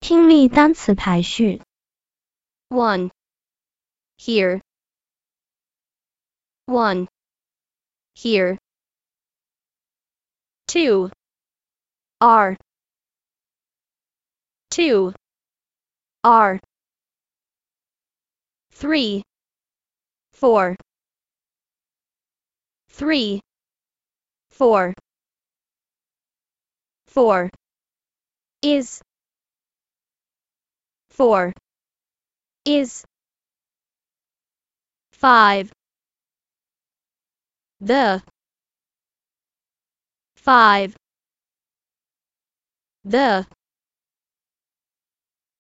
听力单词排序。 1. Here. 1. Here. 2. Are. 2. Are. 3. 4. 3. 4. 4. Is. 4. Is. 5. The. 5. The.